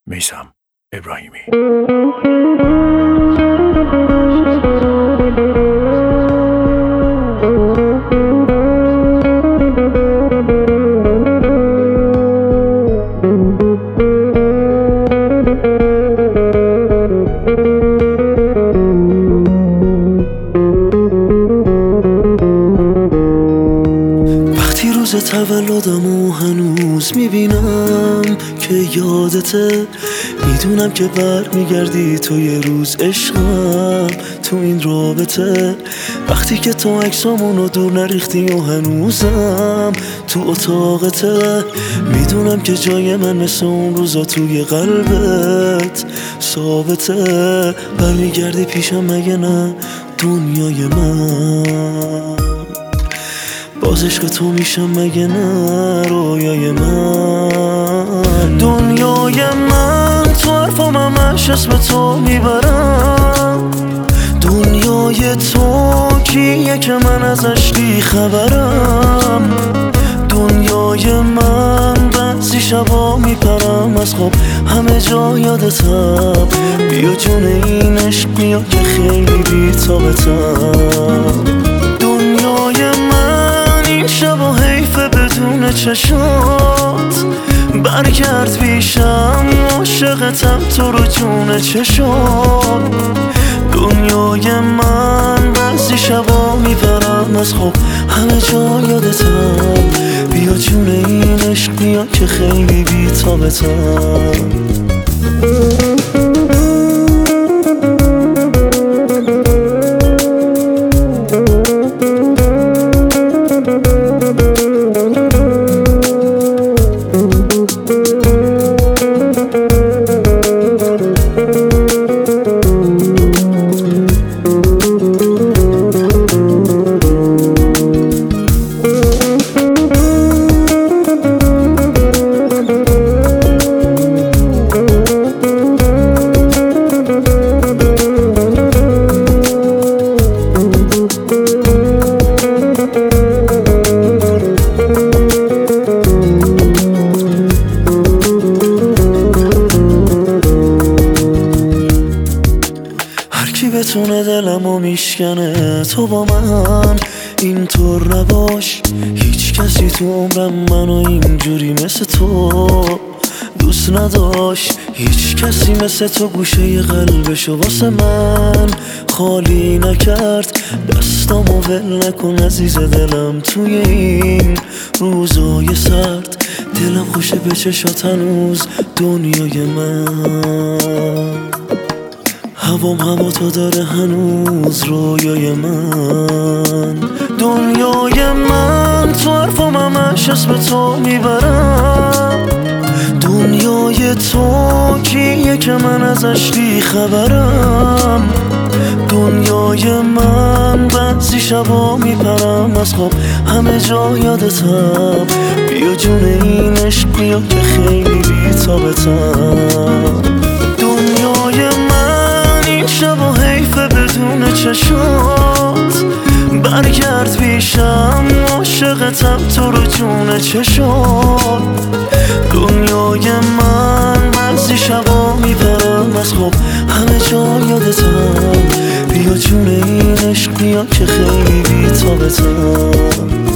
میثم ابراهیمی. وقتی روز تولدمو هنوز میبینم که یادته، میدونم که برمیگردی تو یه روز عشقم تو این رابطه. وقتی که تو عکسامونو دور نریختی و هنوزم تو اتاقته، میدونم که جای من مثل اون روزا توی قلبت ثابته. برمیگردی پیشم مگه نه دنیای من؟ باز عشق تو میشم مگه نه رویای من؟ دنیای من تو حرفام همش اسم تو میبرم. دنیای تو کیه که من ازش بی خبرم؟ دنیای من بعضی شبا میپرم از خواب همه جا یادتم. بیا جون این عشق بیا که خیلی بی تابتم. دنیای من این شبا حیفه بدون چشات، برگرد پیشم عاشقتم تو رو جون چشات. دنیای من بعضی شبا میپرم از خواب همه جا یادتم. بیا جون این عشق بیا که خیلی بی تابتم. کی بتونه دلمو میشکنه تو با من اینطور نباش. هیچ کسی تو عمرم منو اینجوری مثل تو دوست نداشت. هیچ کسی مثل تو گوشه قلبشو واسه من خالی نکرد. دستامو ول نکن عزیز دلم توی این روزای سرد. دلم خوشه به چشات هنوز دنیای من. هوام هوا تو داره هنوز رویای من. دنیای من تو حرفام همش اسم تو میبرم. دنیای تو کیه که من ازش بی خبرم؟ دنیای من بعضی شبا میپرم از خواب همه جا یادتم. بیا جون این عشق بیا که خیلی بی تابتم. دنیای من این شبا حیفه بدون چشات، برگرد پیشم عاشقتم تو رو جون چشات. دنیای من بعضی شبا میپرم از خواب همه جا یادتم. بیا جون این عشق بیا که خیلی بی تابتم.